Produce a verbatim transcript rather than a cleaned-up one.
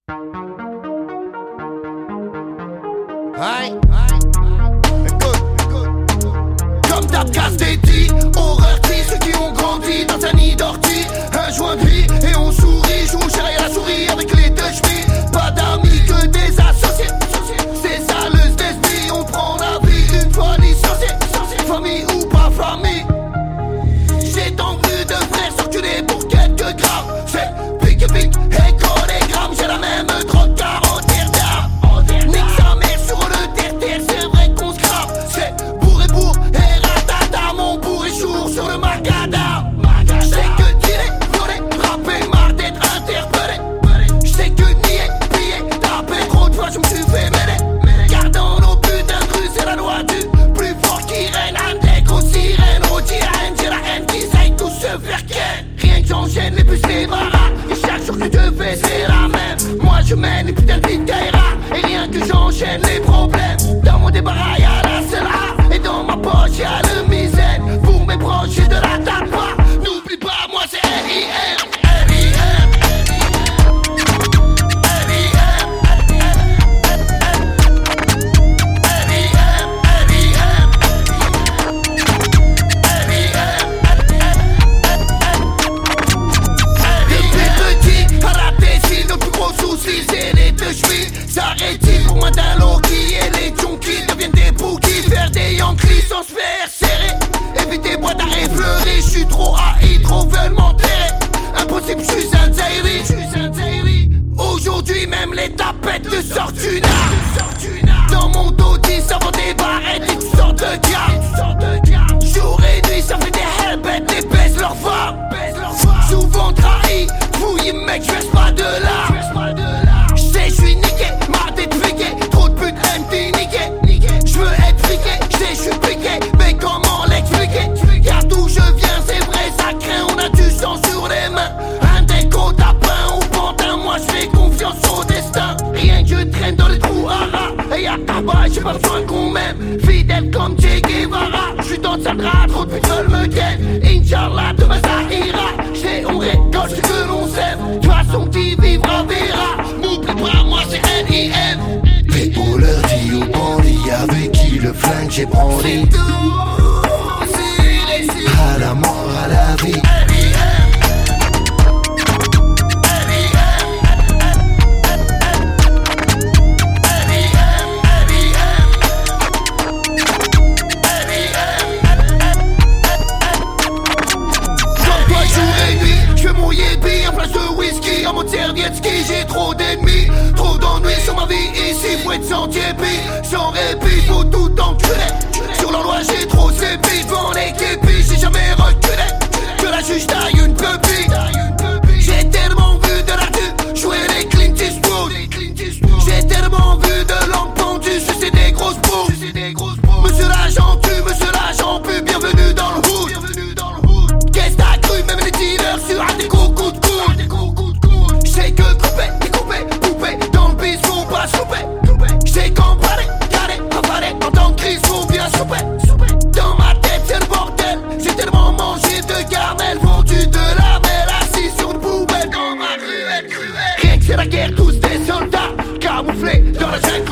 Aïe, aïe, écoute, écoute. Comme d'hab casse-tétis, horreur qui ceux qui ont grandi dans un nid d'ortie. Un joint de vie et on sourit, joue chérie à la souris avec les deux chevilles. Pas d'amis que des associés. C'est saleuse d'esprit, on prend la vie une fois licencié. Famille ou pas famille. J'ai tant vu de frères s'enculer pour quelques grammes. C'est pique pique et chorégramme. J'ai la même drogue qu'à Rotterdam. Nique sa mère sur le terre-terre, c'est vrai qu'on se crame. C'est bourré bourre et ratata. Mon bourre est jour sur le macadam. J'sais que tirer, voler, rapper, marre d'être interpellé. J'sais que nier, piller, taper trop de fois je me suis fait mêler. Gardant nos putains de rue, c'est la loi du plus fort qui règne. Intègre aux sirènes, aux tyrènes. J'ai la haine qui sait tous se faire ken. Rien que j'enchaîne les bus, les barras. Et chaque jour que je fais c'est la même. Moi je mène les putains de vie d'Aira. Et rien que j'enchaîne les problèmes. Dans mon débarras y'a la seule A. Et dans ma poche y'a le misère. Pour mes proches j'ai de la tape pas. N'oublie pas moi c'est L I M. L I M. L I M. L I M. L I M. Depuis petit, à la Tessie, nos plus gros soucis c'est les deux chevilles. S'arrêter pour moi d'un low-key. Et les junkies deviennent des bookies. Faire des yankees sans se faire serrer. Éviter boîte à effleurer. J'suis trop haï, trop veulent m'enterrer. Impossible, j'suis un Zairi. Aujourd'hui même les tapettes te sortent une arme. Dans mon dos dix avant des barrettes. Et tu sors de gamme. Jour et nuit ça fait des hellbêtes. Et baisse leur femme. Souvent trahi, fouillé mec, j'verse pas de là. J'sais j'suis niqué, ma tête piquée. Trop de putes M T niqué. J'veux être friqué, j'sais j'suis piqué. Mais comment l'expliquer? Car d'où je viens c'est vrai ça craint. On a du sang sur les mains. Un déco tapin ou pantin. Moi j'fais confiance au destin. Rien que je traîne dans les trous haras. Et y'a tabac, j'ai pas besoin qu'on m'aime. Fidèle comme Che Guevara. J'suis dans le sandra, trop de putes veulent me ken. Inch'Allah demain ça ira. J'sais on récolte ce que l'on sème. De façon qui vivra verra. N'oublie pas moi c'est N I M. Les leur dit au bandit avec qui le flingue j'ai brandi. À la mort, à la vie. En mode Servietsky, j'ai trop d'ennemis. Trop d'ennuis sur ma vie ici. Faut être sans tiépi, sans répit. Faut tout enculer. Sur l'endroit j'ai trop sépi. Devant les képis, j'ai jamais reculé. Que la juge taille une pupille. J'ai tellement vu de la rue jouer les Clint Eastwood. J'ai tellement vu de langue pendue sucer des grosses boules. Monsieur l'agent tue, monsieur l'agent pue. Bienvenue dans le hood. Qu'est-ce t'as cru, même les dealers sur un des coups de coude. J'sais que couper, découper, couper. Dans le bis faut pas souper. J'sais qu'emparer, caler, avaler. En tant que crise faut bien souper. Dans ma tête c'est le bordel. J'ai tellement mangé de caramel. Vendu de la mêle assis sur une poubelle. Dans ma ruelle cruelle. Rien que c'est la guerre, tous des soldats camouflés dans la jungle.